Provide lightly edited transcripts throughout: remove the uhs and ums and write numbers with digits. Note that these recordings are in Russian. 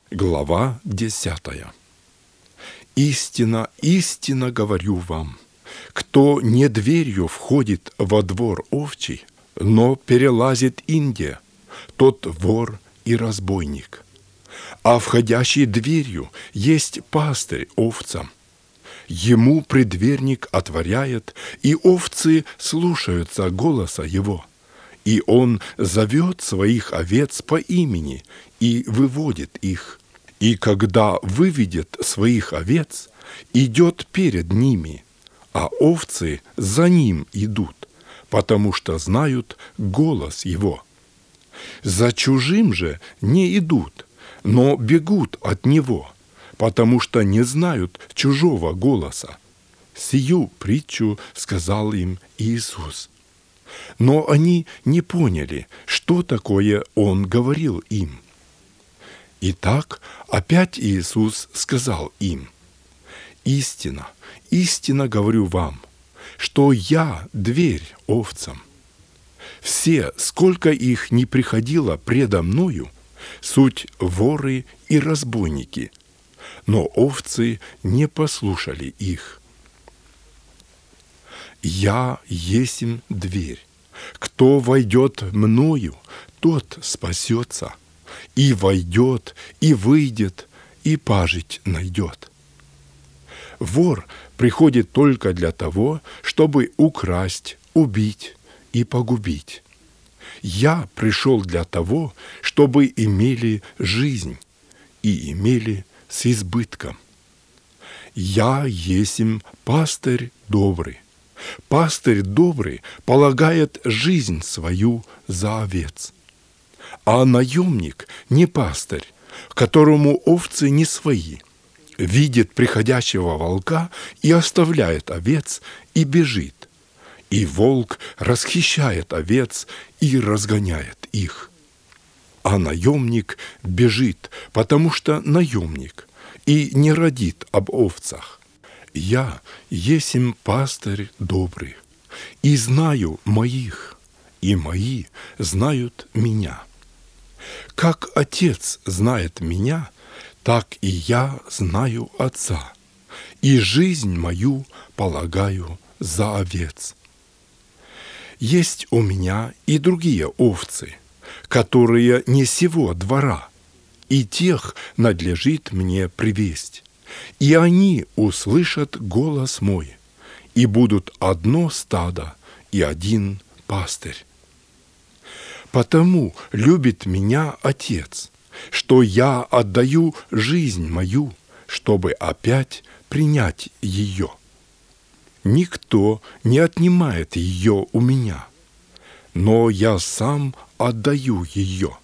Глава 10. «Истинно, истинно говорю вам, кто не дверью входит во двор овчий, но перелазит инде, тот вор и разбойник. А входящий дверью есть пастырь овцам. Ему предверник отворяет, и овцы слушаются голоса его. И он зовет своих овец по имени и выводит их. И когда выведет своих овец, идет перед ними, а овцы за ним идут, потому что знают голос его. За чужим же не идут, но бегут от него, потому что не знают чужого голоса. Сию притчу сказал им Иисус. Но они не поняли, что такое Он говорил им. Итак, опять Иисус сказал им: «Истинно, истинно говорю вам, что Я дверь овцам. Все, сколько их ни приходило предо Мною, суть воры и разбойники, но овцы не послушали их. Я есмь дверь. Кто войдет Мною, тот спасется, и войдет, и выйдет, и пажить найдет. Вор приходит только для того, чтобы украсть, убить и погубить. Я пришел для того, чтобы имели жизнь и имели с избытком. Я есмь пастырь добрый. Пастырь добрый полагает жизнь свою за овец. А наемник не пастырь, которому овцы не свои, видит приходящего волка и оставляет овец и бежит. И волк расхищает овец и разгоняет их. А наемник бежит, потому что наемник, и не родит об овцах. Я есмь пастырь добрый, и знаю моих, и мои знают меня. Как Отец знает меня, так и я знаю Отца, и жизнь мою полагаю за овец. Есть у меня и другие овцы, которые не сего двора, и тех надлежит мне привесть. И они услышат голос мой, и будут одно стадо и один пастырь. Потому любит меня Отец, что я отдаю жизнь мою, чтобы опять принять ее. Никто не отнимает ее у меня, но я сам отдаю ее.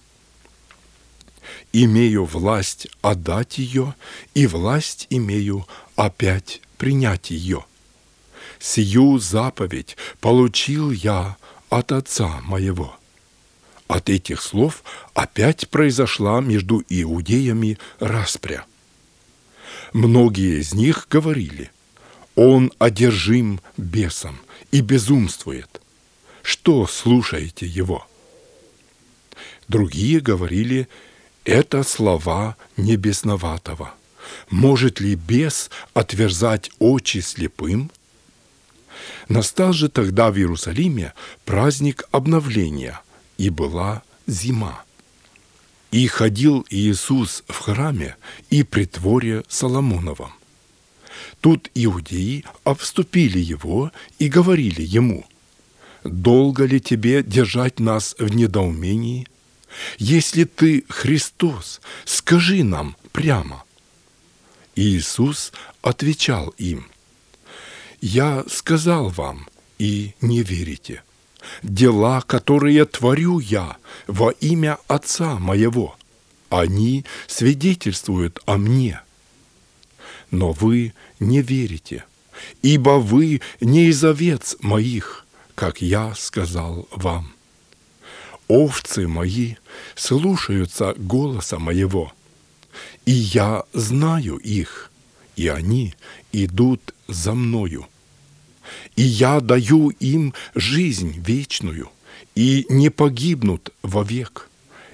Имею власть отдать ее, и власть имею опять принять ее. Сию заповедь получил я от Отца моего». От этих слов опять произошла между иудеями распря. Многие из них говорили: «Он одержим бесом и безумствует. Что слушаете его?» Другие говорили: «Это слова небесноватого. Может ли бес отверзать очи слепым?» Настал же тогда в Иерусалиме праздник обновления, и была зима. И ходил Иисус в храме и при дворе Соломоновом. Тут иудеи обступили его и говорили ему: «Долго ли тебе держать нас в недоумении? Если ты Христос, скажи нам прямо». Иисус отвечал им: «Я сказал вам, и не верите. Дела, которые творю я во имя Отца моего, они свидетельствуют о мне. Но вы не верите, ибо вы не из овец моих, как я сказал вам. Овцы мои слушаются голоса моего, и я знаю их, и они идут за мною. И я даю им жизнь вечную, и не погибнут вовек,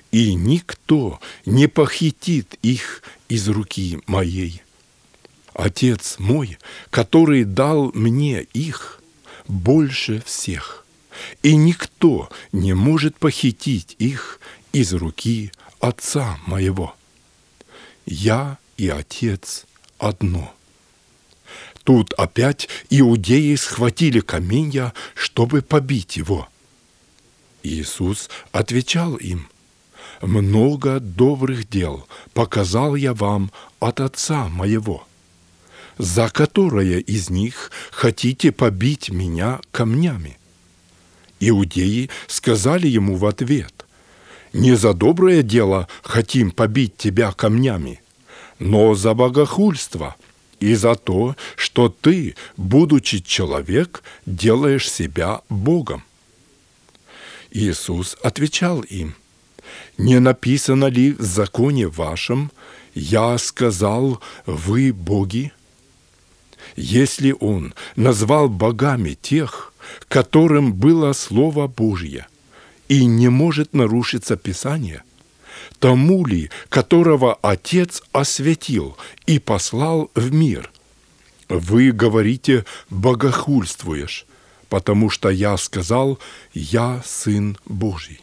и никто не похитит их из руки моей. Отец мой, который дал мне их, больше всех, и никто не может похитить их из руки Отца моего. Я и Отец одно». Тут опять иудеи схватили каменья, чтобы побить его. Иисус отвечал им: «Много добрых дел показал я вам от Отца моего. За которое из них хотите побить меня камнями?» Иудеи сказали ему в ответ: «Не за доброе дело хотим побить тебя камнями, но за богохульство и за то, что ты, будучи человек, делаешь себя Богом». Иисус отвечал им: «Не написано ли в законе вашем: я сказал, вы боги?» Если Он назвал богами тех, которым было Слово Божье, и не может нарушиться Писание, тому ли, которого Отец осветил и послал в мир, вы говорите: богохульствуешь, потому что я сказал: я Сын Божий.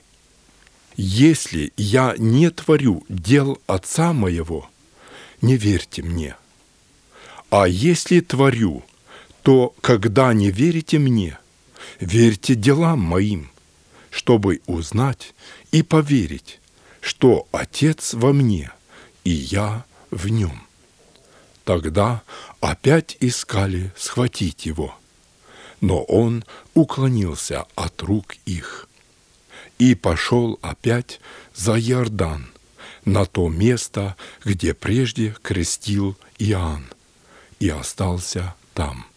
Если я не творю дел Отца моего, не верьте мне. А если творю, то, когда не верите мне, верьте делам моим, чтобы узнать и поверить, что Отец во мне, и я в нем. Тогда опять искали схватить его, но он уклонился от рук их и пошел опять за Иордан, на то место, где прежде крестил Иоанн, и остался там.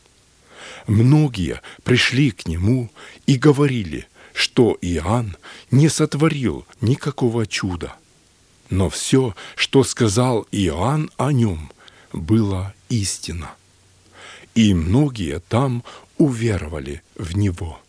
Многие пришли к нему и говорили, что Иоанн не сотворил никакого чуда, но все, что сказал Иоанн о нем, было истина, и многие там уверовали в него.